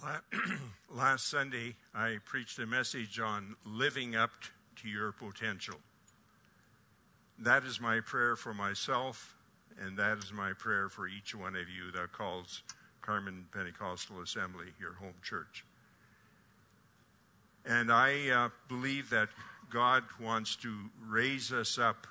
Last Sunday, I preached a message on living up to your potential. That is my prayer for myself, and that is my prayer for each one of you that calls Carmen Pentecostal Assembly your home church. And I believe that God wants to raise us up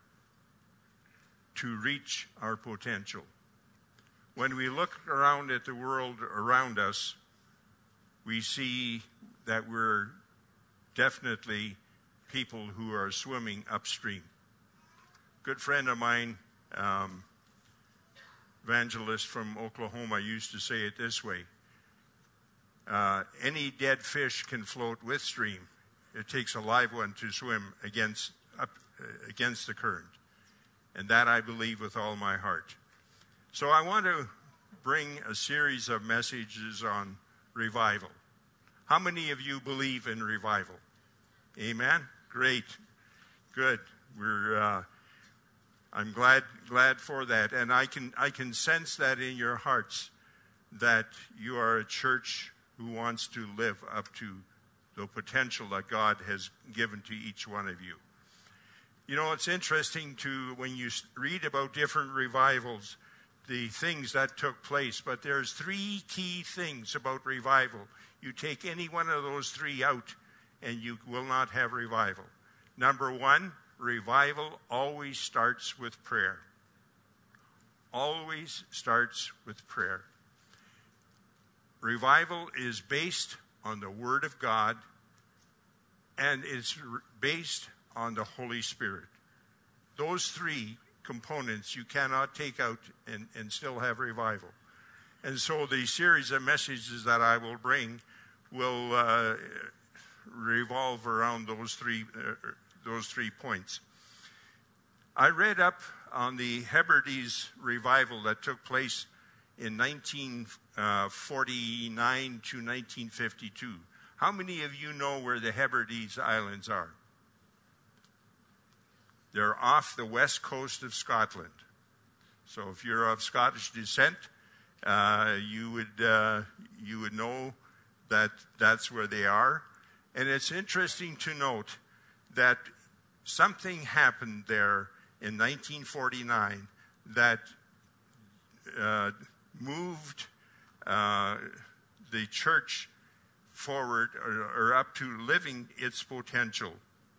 to reach our potential. When we look around at the world around us, we see that we're definitely people who are swimming upstream. A good friend of mine, evangelist from Oklahoma, used to say it this way: any dead fish can float with stream. It takes a live one to swim against the current. And that I believe with all my heart. So I want to bring a series of messages on revival. How many of you believe in revival? Amen? Great. Good. I'm glad for that. And I can sense that in your hearts, that you are a church who wants to live up to the potential that God has given to each one of you. You know, it's interesting when you read about different revivals, the things that took place, but there's three key things about revival. You take any one of those three out, and you will not have revival. Number one, revival always starts with prayer. Always starts with prayer. Revival is based on the Word of God, and it's based on the Holy Spirit. Those three components you cannot take out and still have revival. And so the series of messages that I will bring will revolve around those three points. I read up on the Hebrides revival that took place in 1949 to 1952. How many of you know where the Hebrides Islands are? They're off the west coast of Scotland. So if you're of Scottish descent, you would know that that's where they are. And it's interesting to note that something happened there in 1949 that moved the church forward or up to living its potential.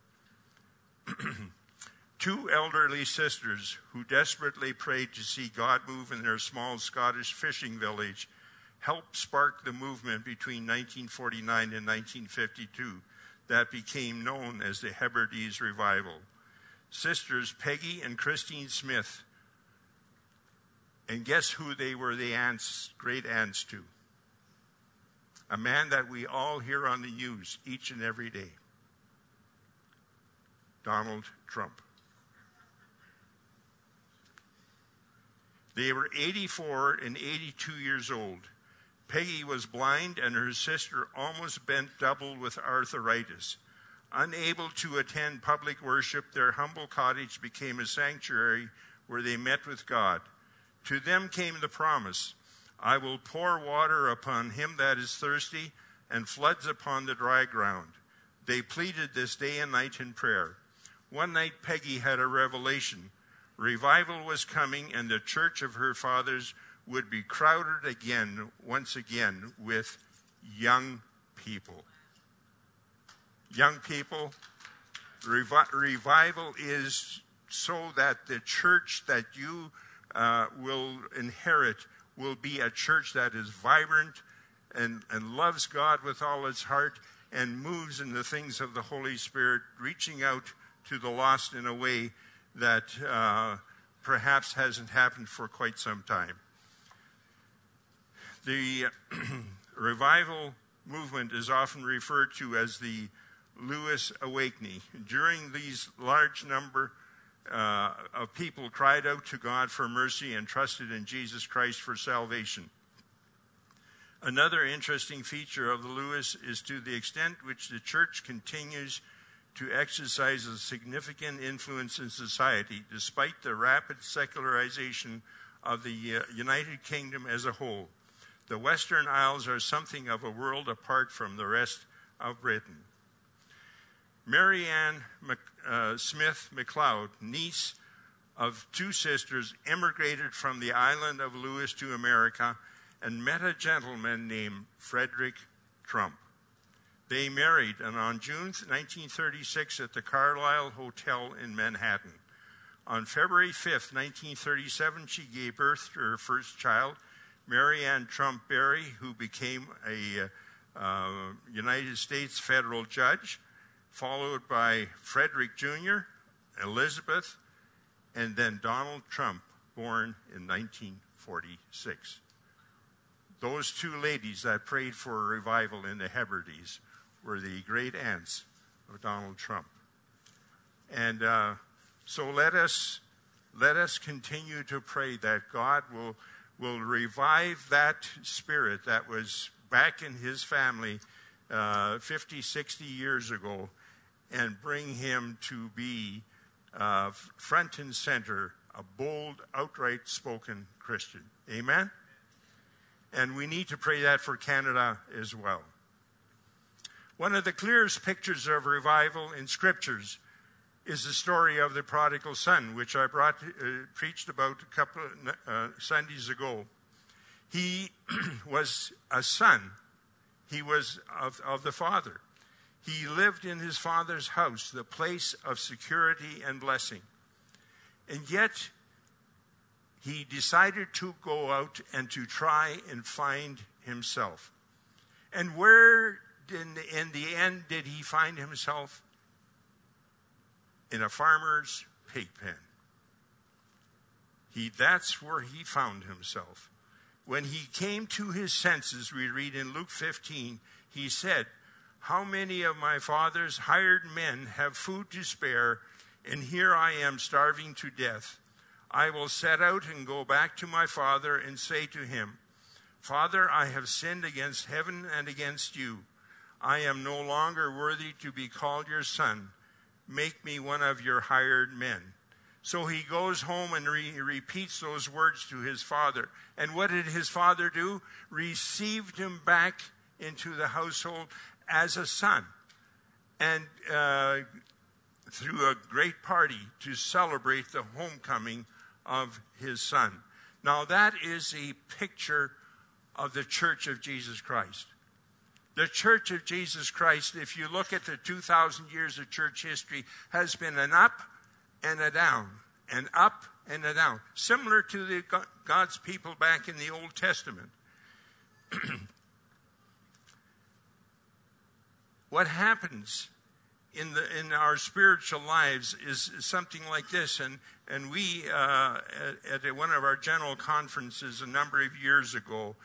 Two elderly sisters who desperately prayed to see God move in their small Scottish fishing village helped spark the movement between 1949 and 1952 that became known as the Hebrides Revival. Sisters Peggy and Christine Smith. And guess who they were the great aunts to? A man that we all hear on the news each and every day. Donald Trump. They were 84 and 82 years old. Peggy was blind and her sister almost bent double with arthritis. Unable to attend public worship, their humble cottage became a sanctuary where they met with God. To them came the promise, I will pour water upon him that is thirsty and floods upon the dry ground. They pleaded this day and night in prayer. One night Peggy had a revelation. Revival was coming, and the church of her fathers would be crowded once again, with young people. Young people, revival is so that the church that you will inherit will be a church that is vibrant and loves God with all its heart and moves in the things of the Holy Spirit, reaching out to the lost in a way that perhaps hasn't happened for quite some time. The revival movement is often referred to as the Lewis Awakening. During these large number of people cried out to God for mercy and trusted in Jesus Christ for salvation. Another interesting feature of the Lewis is to the extent which the church continues to exercise a significant influence in society, despite the rapid secularization of the United Kingdom as a whole. The Western Isles are something of a world apart from the rest of Britain. Mary Ann Smith MacLeod, niece of two sisters, immigrated from the island of Lewis to America and met a gentleman named Frederick Trump. They married, and on June 1936 at the Carlisle Hotel in Manhattan. On February 5th, 1937, she gave birth to her first child, Mary Ann Trump Berry, who became a United States federal judge, followed by Frederick Jr., Elizabeth, and then Donald Trump, born in 1946. Those two ladies that prayed for a revival in the Hebrides were the great aunts of Donald Trump. And so let us continue to pray that God will revive that spirit that was back in his family 50, 60 years ago and bring him to be front and center, a bold, outright spoken Christian. Amen? And we need to pray that for Canada as well. One of the clearest pictures of revival in Scriptures is the story of the prodigal son, which I preached about a couple of Sundays ago. He was a son. He was of the father. He lived in his father's house, the place of security and blessing. And yet, he decided to go out and to try and find himself. And where, in the end, did he find himself? In a farmer's pig pen. That's where he found himself. When he came to his senses, we read in Luke 15, he said, "How many of my father's hired men have food to spare, and here I am starving to death? I will set out and go back to my father and say to him, 'Father, I have sinned against heaven and against you. I am no longer worthy to be called your son. Make me one of your hired men.'" So he goes home and repeats those words to his father. And what did his father do? Received him back into the household as a son. And threw a great party to celebrate the homecoming of his son. Now that is a picture of the Church of Jesus Christ. The Church of Jesus Christ, if you look at the 2,000 years of church history, has been an up and a down, an up and a down, similar to God's people back in the Old Testament. What happens in our spiritual lives is something like this, and we at one of our general conferences a number of years ago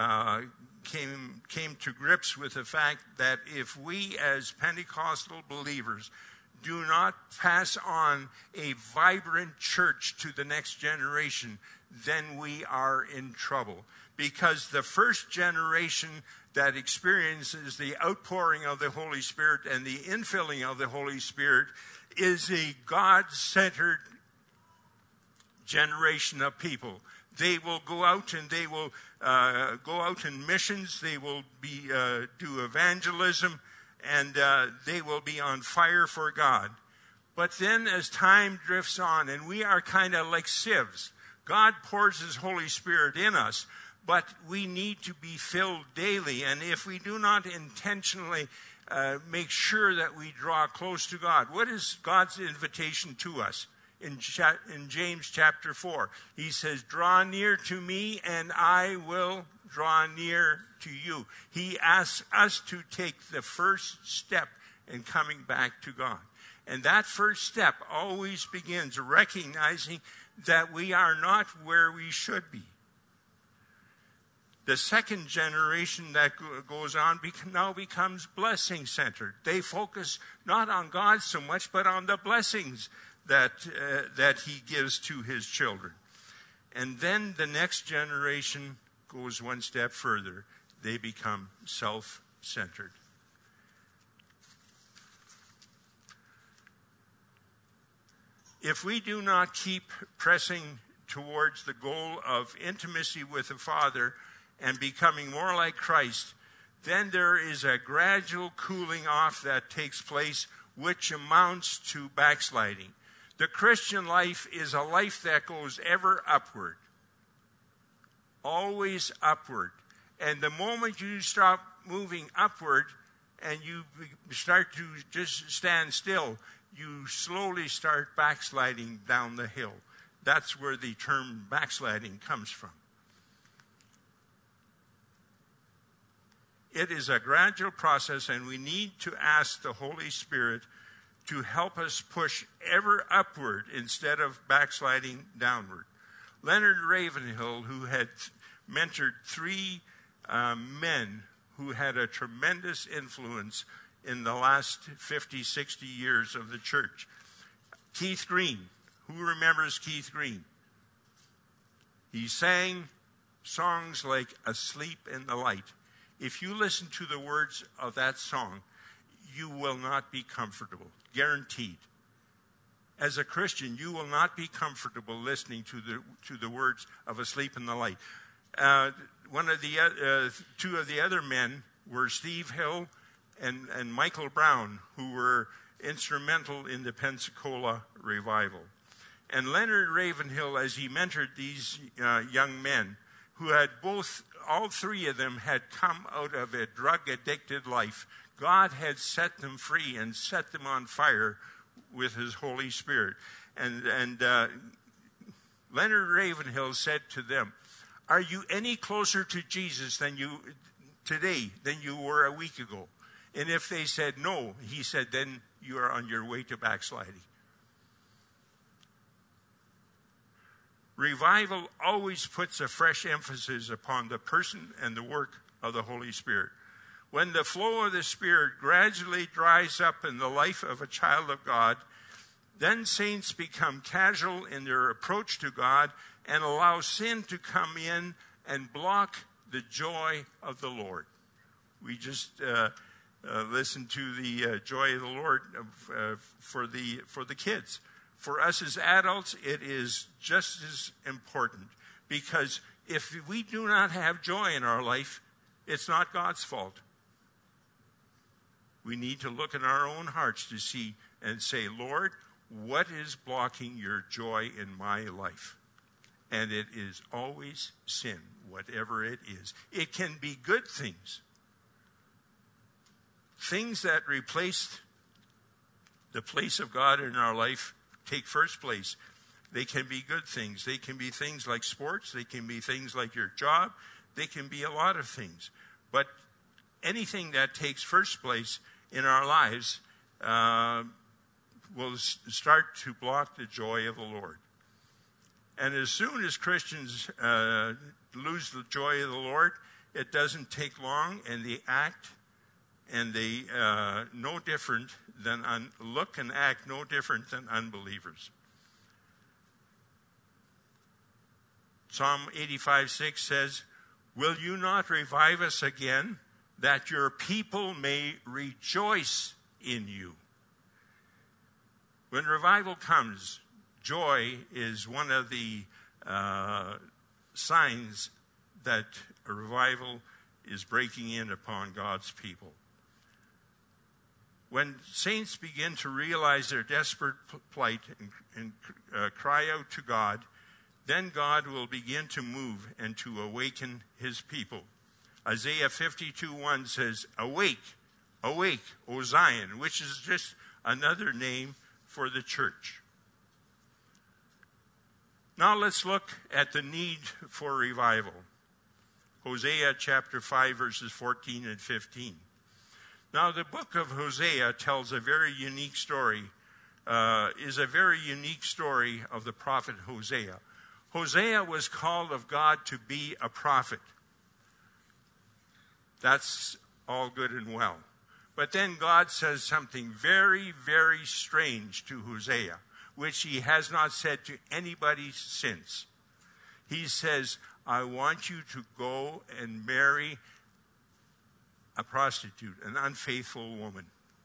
came to grips with the fact that if we as Pentecostal believers do not pass on a vibrant church to the next generation, then we are in trouble. Because the first generation that experiences the outpouring of the Holy Spirit and the infilling of the Holy Spirit is a God-centered generation of people. They will go out and they will go out in missions. They will do evangelism, and they will be on fire for God. But then as time drifts on, and we are kind of like sieves, God pours His Holy Spirit in us, but we need to be filled daily. And if we do not intentionally make sure that we draw close to God, what is God's invitation to us? In James chapter 4, he says, "Draw near to me and I will draw near to you." He asks us to take the first step in coming back to God. And that first step always begins recognizing that we are not where we should be. The second generation that goes on now becomes blessing-centered. They focus not on God so much, but on the blessings that He gives to His children. And then the next generation goes one step further. They become self-centered. If we do not keep pressing towards the goal of intimacy with the Father and becoming more like Christ, then there is a gradual cooling off that takes place, which amounts to backsliding. The Christian life is a life that goes ever upward, always upward. And the moment you stop moving upward and you start to just stand still, you slowly start backsliding down the hill. That's where the term backsliding comes from. It is a gradual process, and we need to ask the Holy Spirit to help us push ever upward instead of backsliding downward. Leonard Ravenhill, who had mentored three men who had a tremendous influence in the last 50, 60 years of the church. Keith Green. Who remembers Keith Green? He sang songs like Asleep in the Light. If you listen to the words of that song, you will not be comfortable. Guaranteed. As a Christian, you will not be comfortable listening to the words of Asleep in the Light. Two of the other men were Steve Hill and Michael Brown, who were instrumental in the Pensacola revival. And Leonard Ravenhill, as he mentored these young men, who had all three of them had come out of a drug-addicted life. God had set them free and set them on fire with His Holy Spirit. And Leonard Ravenhill said to them, "Are you any closer to Jesus today than you were a week ago?" And if they said no, he said, then you are on your way to backsliding. Revival always puts a fresh emphasis upon the person and the work of the Holy Spirit. When the flow of the Spirit gradually dries up in the life of a child of God, then saints become casual in their approach to God and allow sin to come in and block the joy of the Lord. We just listened to the joy of the Lord for the kids. For us as adults, it is just as important, because if we do not have joy in our life, it's not God's fault. We need to look in our own hearts to see and say, Lord, what is blocking your joy in my life? And it is always sin, whatever it is. It can be good things. Things that replace the place of God in our life take first place. They can be good things. They can be things like sports. They can be things like your job. They can be a lot of things. But anything that takes first place in our lives will start to block the joy of the Lord. And as soon as Christians lose the joy of the Lord, it doesn't take long, and they act and they no different than look and act no different than unbelievers. Psalm 85:6 says, "Will you not revive us again, that your people may rejoice in you?" When revival comes, joy is one of the signs that a revival is breaking in upon God's people. When saints begin to realize their desperate plight and cry out to God, then God will begin to move and to awaken His people. Isaiah 52:1 says, "Awake, awake, O Zion," which is just another name for the church. Now let's look at the need for revival. Hosea chapter 5, verses 14 and 15. Now, the book of Hosea tells a very unique story, of the prophet Hosea. Hosea was called of God to be a prophet. That's all good and well. But then God says something very, very strange to Hosea, which He has not said to anybody since. He says, "I want you to go and marry a prostitute, an unfaithful woman."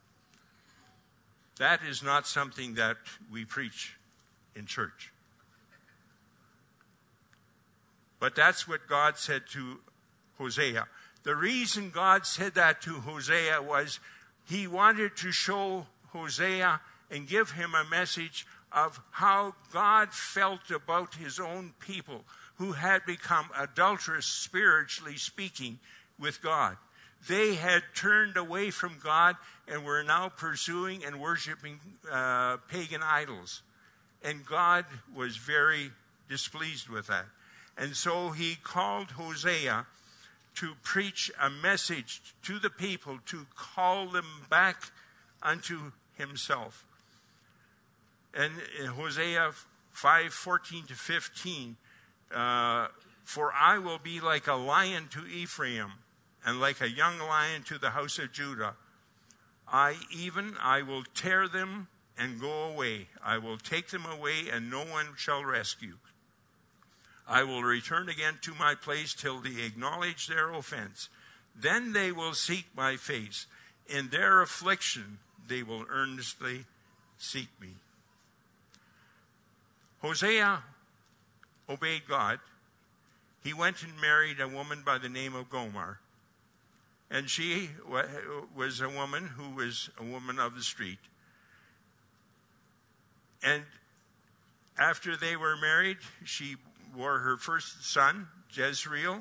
That is not something that we preach in church. But that's what God said to Hosea. The reason God said that to Hosea was he wanted to show Hosea and give him a message of how God felt about his own people who had become adulterous, spiritually speaking, with God. They had turned away from God and were now pursuing and worshiping pagan idols. And God was very displeased with that. And so he called Hosea to preach a message to the people to call them back unto himself. And in Hosea 5:14-15, for I will be like a lion to Ephraim, and like a young lion to the house of Judah. I will tear them and go away. I will take them away, and no one shall rescue. I will return again to my place till they acknowledge their offense. Then they will seek my face. In their affliction, they will earnestly seek me. Hosea obeyed God. He went and married a woman by the name of Gomer. And she was a woman who was a woman of the street. And after they were married, she bore her first son, Jezreel.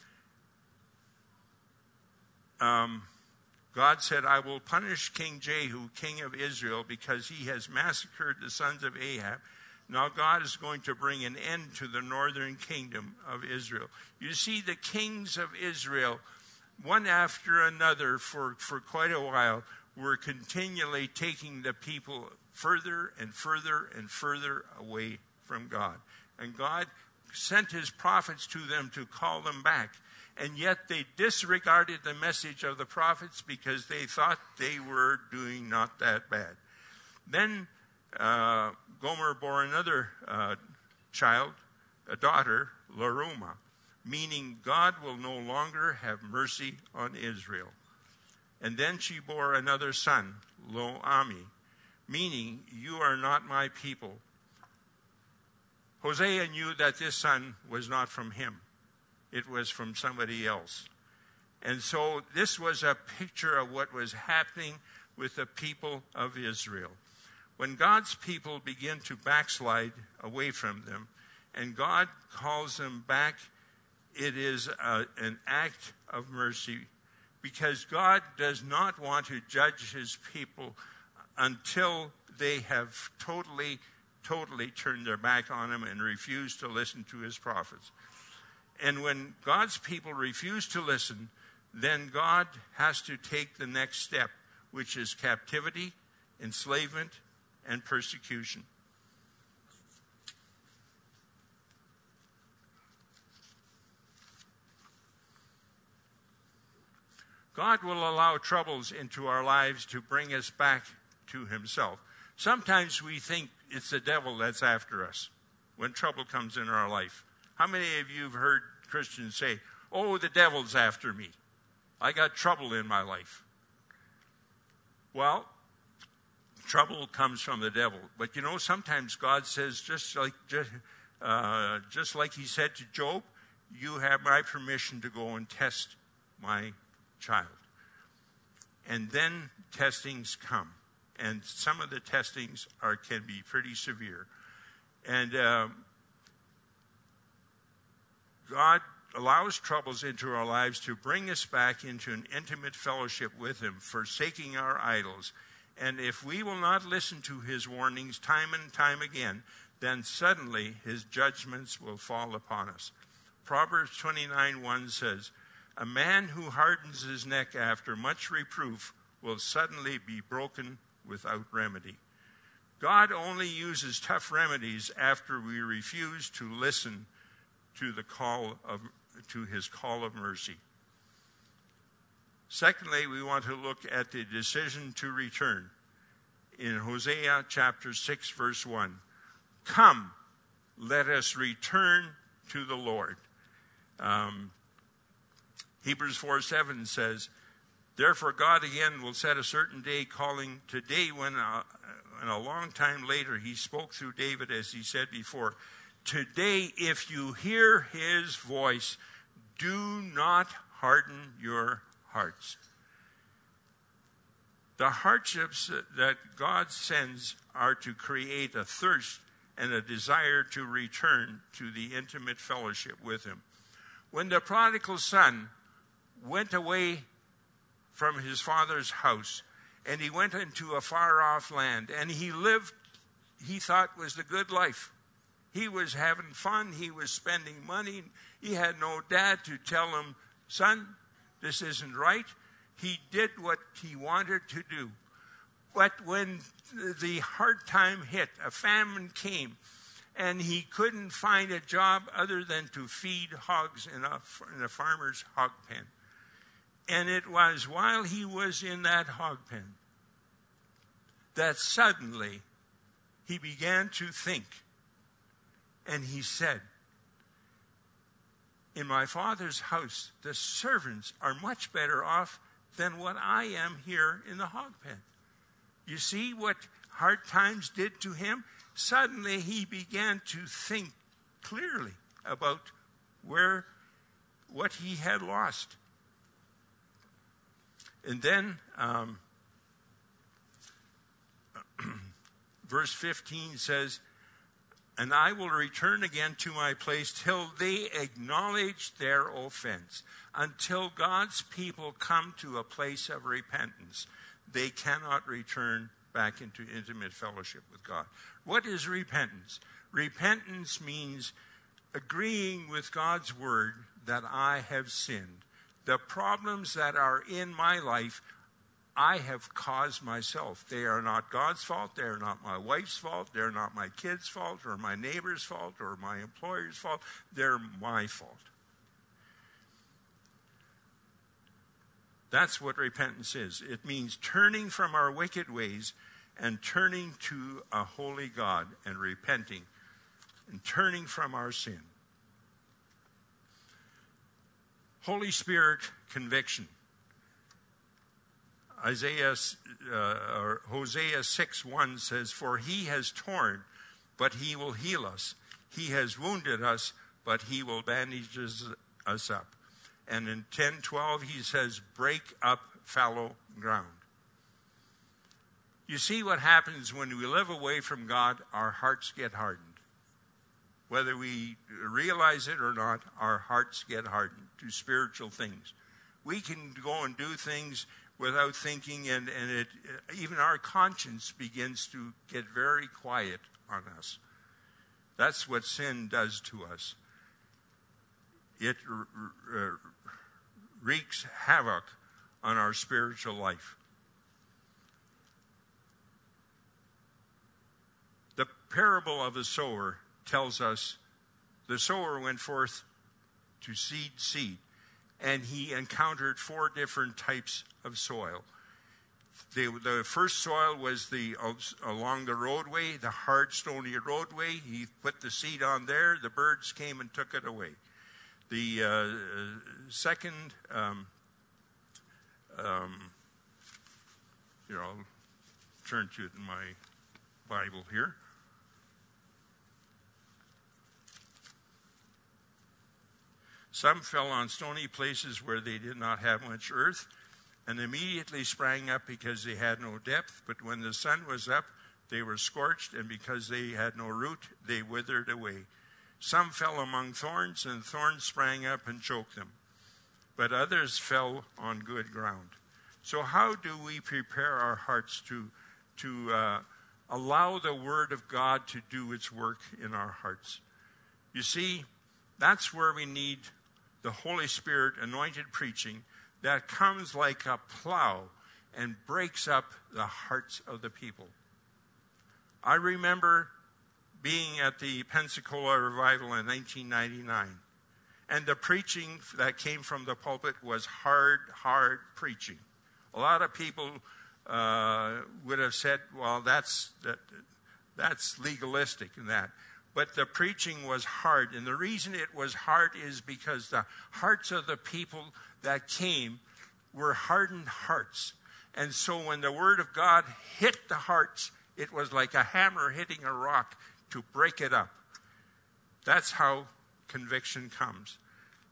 God said, I will punish King Jehu, king of Israel, because he has massacred the sons of Ahab. Now God is going to bring an end to the northern kingdom of Israel. You see, the kings of Israel, one after another for quite a while, were continually taking the people further and further and further away from God. And God sent his prophets to them to call them back. And yet they disregarded the message of the prophets because they thought they were doing not that bad. Then Gomer bore another child, a daughter, Leruma, meaning God will no longer have mercy on Israel. And then she bore another son, Lo-Ami, meaning you are not my people. Hosea knew that this son was not from him. It was from somebody else. And so this was a picture of what was happening with the people of Israel. When God's people begin to backslide away from them, and God calls them back, it is an act of mercy, because God does not want to judge his people until they have totally turned their back on him and refused to listen to his prophets. And when God's people refuse to listen, then God has to take the next step, which is captivity, enslavement, and persecution. God will allow troubles into our lives to bring us back to himself. Sometimes we think it's the devil that's after us when trouble comes in our life. How many of you have heard Christians say, oh, the devil's after me. I got trouble in my life. Well, trouble comes from the devil. But you know, sometimes God says, just like he said to Job, you have my permission to go and test my child. And then testings come. And some of the testings can be pretty severe. And God allows troubles into our lives to bring us back into an intimate fellowship with him, forsaking our idols. And if we will not listen to his warnings time and time again, then suddenly his judgments will fall upon us. Proverbs 29:1 says, a man who hardens his neck after much reproof will suddenly be broken without remedy. God only uses tough remedies after we refuse to listen to his call of mercy. Secondly, we want to look at the decision to return. In Hosea chapter 6, verse 1, come, let us return to the Lord. Hebrews 4:7 says, therefore God again will set a certain day, calling today when a long time later he spoke through David as he said before, today if you hear his voice, Do not harden your hearts. The hardships that God sends are to create a thirst and a desire to return to the intimate fellowship with Him. When the prodigal son went away from his father's house, and he went into a far-off land, and he lived, he thought was the good life. He was having fun. He was spending money. He had no dad to tell him, son, this isn't right. He did what he wanted to do. But when the hard time hit, a famine came, and he couldn't find a job other than to feed hogs in a farmer's hog pen. And it was while he was in that hog pen that suddenly he began to think. And he said, in my father's house, the servants are much better off than what I am here in the hog pen. You see what hard times did to him? Suddenly he began to think clearly about what he had lost. And then verse 15 says, and I will return again to my place till they acknowledge their offense. Until God's people come to a place of repentance, they cannot return back into intimate fellowship with God. What is repentance? Repentance means agreeing with God's word that I have sinned. The problems that are in my life, I have caused myself. They are not God's fault. They are not my wife's fault. They're not my kid's fault or my neighbor's fault or my employer's fault. They're my fault. That's what repentance is. It means turning from our wicked ways and turning to a holy God and repenting and turning from our sin. Holy Spirit conviction. Hosea 6:1 says, for he has torn, but he will heal us. He has wounded us, but he will bandage us up. And in 10:12 he says, break up fallow ground. You see what happens when we live away from God, our hearts get hardened. Whether we realize it or not, our hearts get hardened to spiritual things. We can go and do things without thinking, and even our conscience begins to get very quiet on us. That's what sin does to us. It wreaks havoc on our spiritual life. The parable of the sower tells us the sower went forth to seed, and he encountered 4 different types of soil. The first soil was along the roadway, the hard, stony roadway. He put the seed on there. The birds came and took it away. The second, I'll turn to it in my Bible here. Some fell on stony places where they did not have much earth, and immediately sprang up because they had no depth. But when the sun was up, they were scorched, and because they had no root, they withered away. Some fell among thorns, and thorns sprang up and choked them. But others fell on good ground. So how do we prepare our hearts to allow the Word of God to do its work in our hearts? You see, that's where we need the Holy Spirit anointed preaching that comes like a plow and breaks up the hearts of the people. I remember being at the Pensacola Revival in 1999, and the preaching that came from the pulpit was hard preaching. A lot of people would have said, well, that's legalistic and that. But the preaching was hard. And the reason it was hard is because the hearts of the people that came were hardened hearts. And so when the Word of God hit the hearts, it was like a hammer hitting a rock to break it up. That's how conviction comes.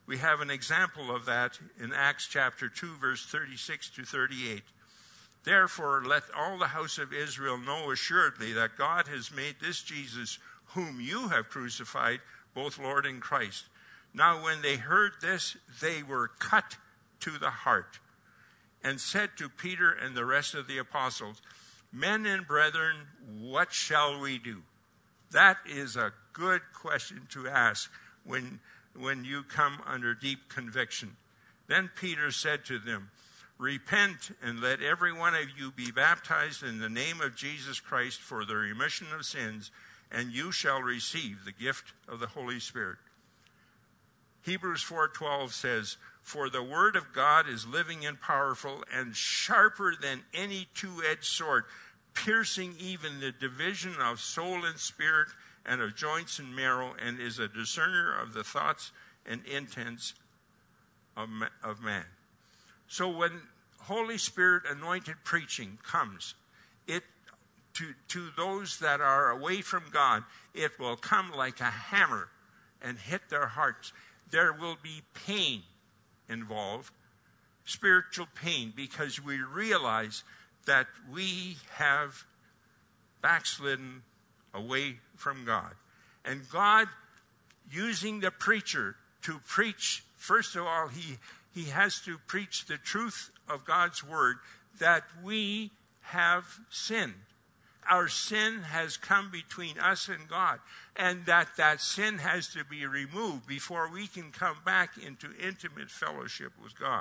We have an example of that in Acts chapter 2, verse 36 to 38. Therefore, let all the house of Israel know assuredly that God has made this Jesus, whom you have crucified, both Lord and Christ. Now when they heard this, they were cut to the heart, and said to Peter and the rest of the apostles, Men and brethren, what shall we do? That is a good question to ask when you come under deep conviction. Then Peter said to them, Repent, and let every one of you be baptized in the name of Jesus Christ for the remission of sins, and you shall receive the gift of the Holy Spirit. Hebrews 4:12 says, For the word of God is living and powerful and sharper than any two-edged sword, piercing even the division of soul and spirit and of joints and marrow, and is a discerner of the thoughts and intents of man. So when Holy Spirit anointed preaching comes, it to those that are away from God, it will come like a hammer and hit their hearts. There will be pain involved, spiritual pain, because we realize that we have backslidden away from God. And God, using the preacher to preach, first of all, he has to preach the truth of God's word, that we have sinned. Our sin has come between us and God, and that sin has to be removed before we can come back into intimate fellowship with God.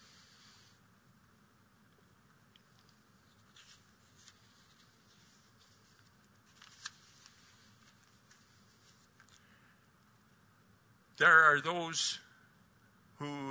There are those who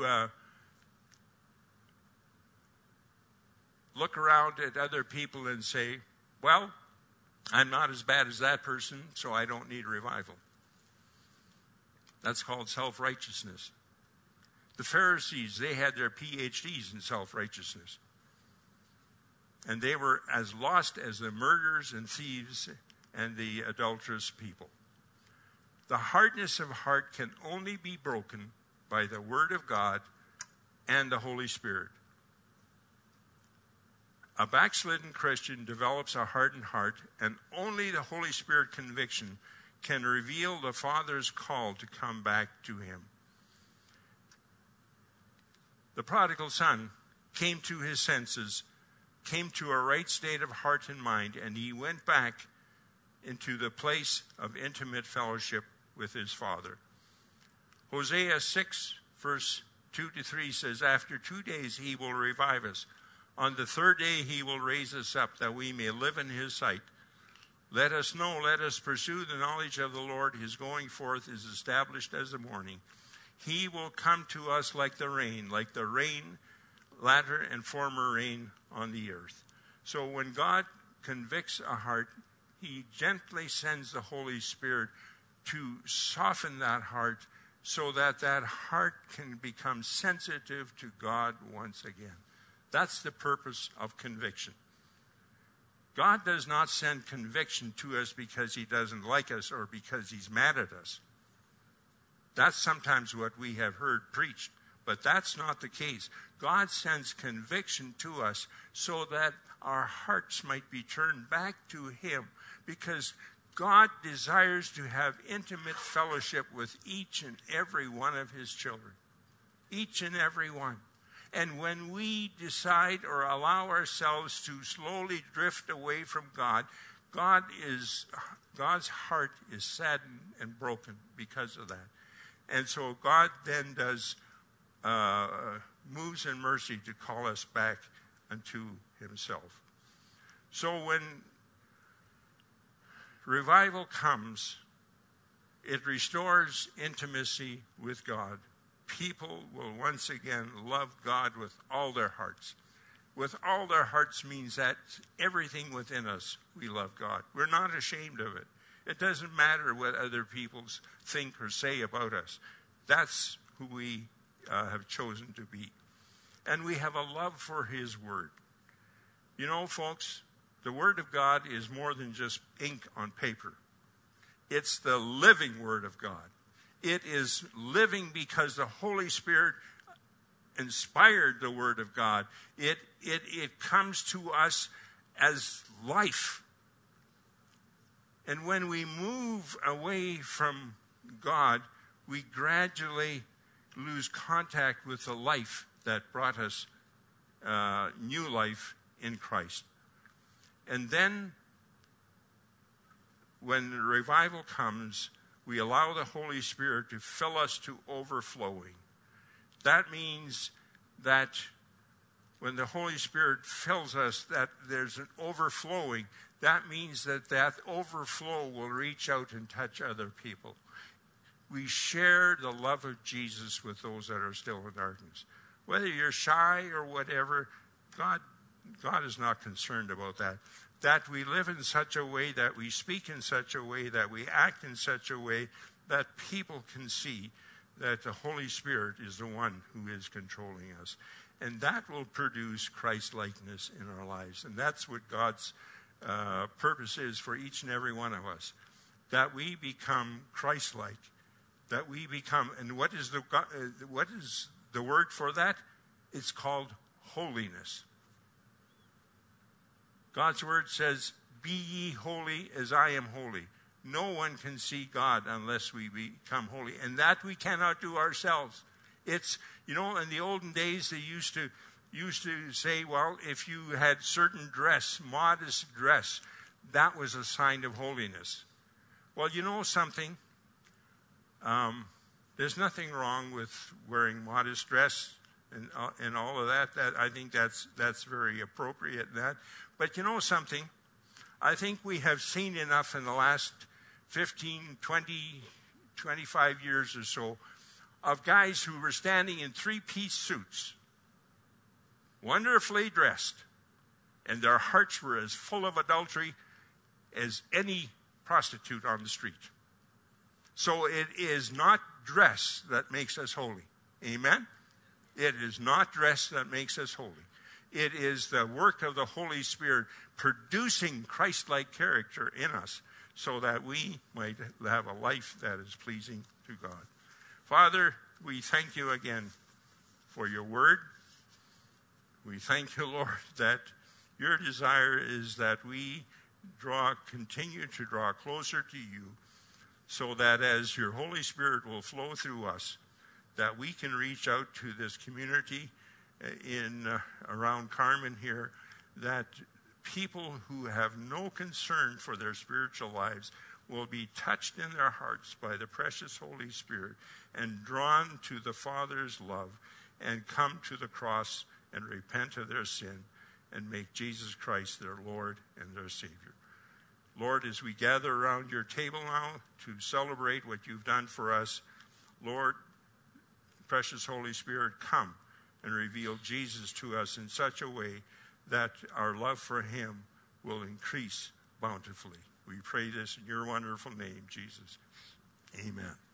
look around at other people and say, well, I'm not as bad as that person, so I don't need revival. That's called self-righteousness. The Pharisees, they had their PhDs in self-righteousness. And they were as lost as the murderers and thieves and the adulterous people. The hardness of heart can only be broken by the Word of God and the Holy Spirit. A backslidden Christian develops a hardened heart, and only the Holy Spirit conviction can reveal the Father's call to come back to him. The prodigal son came to his senses, came to a right state of heart and mind, and he went back into the place of intimate fellowship with his Father. Hosea 6, verse 2-3 says, After 2 days he will revive us. On the third day he will raise us up, that we may live in his sight. Let us know, let us pursue the knowledge of the Lord. His going forth is established as the morning. He will come to us like the rain, latter and former rain on the earth. So when God convicts a heart, he gently sends the Holy Spirit to soften that heart so that that heart can become sensitive to God once again. That's the purpose of conviction. God does not send conviction to us because he doesn't like us or because he's mad at us. That's sometimes what we have heard preached, but that's not the case. God sends conviction to us so that our hearts might be turned back to him, because God desires to have intimate fellowship with each and every one of his children. Each and every one. And when we decide or allow ourselves to slowly drift away from God, God's heart is saddened and broken because of that. And so God then moves in mercy to call us back unto himself. So when revival comes, it restores intimacy with God. People will once again love God with all their hearts. With all their hearts means that everything within us, we love God. We're not ashamed of it. It doesn't matter what other people think or say about us. That's who we have chosen to be. And we have a love for his word. You know, folks, the word of God is more than just ink on paper. It's the living word of God. It is living because the Holy Spirit inspired the Word of God. It comes to us as life. And when we move away from God, we gradually lose contact with the life that brought us new life in Christ. And then, when the revival comes, we allow the Holy Spirit to fill us to overflowing. That means that when the Holy Spirit fills us, that there's an overflowing. That means that overflow will reach out and touch other people. We share the love of Jesus with those that are still in darkness. Whether you're shy or whatever, God is not concerned about that. That we live in such a way, that we speak in such a way, that we act in such a way that people can see that the Holy Spirit is the one who is controlling us. And that will produce Christ-likeness in our lives. And that's what God's purpose is for each and every one of us. That we become Christ-like. That we become, and what is the word for that? It's called holiness. God's word says, "Be ye holy as I am holy." No one can see God unless we become holy. And that we cannot do ourselves. It's, in the olden days, they used to say, well, if you had certain dress, modest dress, that was a sign of holiness. Well, you know something? There's nothing wrong with wearing modest dress and all of that. That I think that's very appropriate. But you know something? I think we have seen enough in the last 15, 20, 25 years or so of guys who were standing in three-piece suits, wonderfully dressed, and their hearts were as full of adultery as any prostitute on the street. So it is not dress that makes us holy. Amen? It is not dress that makes us holy. It is the work of the Holy Spirit producing Christ-like character in us so that we might have a life that is pleasing to God. Father, we thank you again for your word. We thank you, Lord, that your desire is that we continue to draw closer to you so that as your Holy Spirit will flow through us, that we can reach out to this community around Carmen here, that people who have no concern for their spiritual lives will be touched in their hearts by the precious Holy Spirit and drawn to the Father's love and come to the cross and repent of their sin and make Jesus Christ their Lord and their Savior. Lord, as we gather around your table now to celebrate what you've done for us, Lord, precious Holy Spirit, come and reveal Jesus to us in such a way that our love for him will increase bountifully. We pray this in your wonderful name, Jesus. Amen.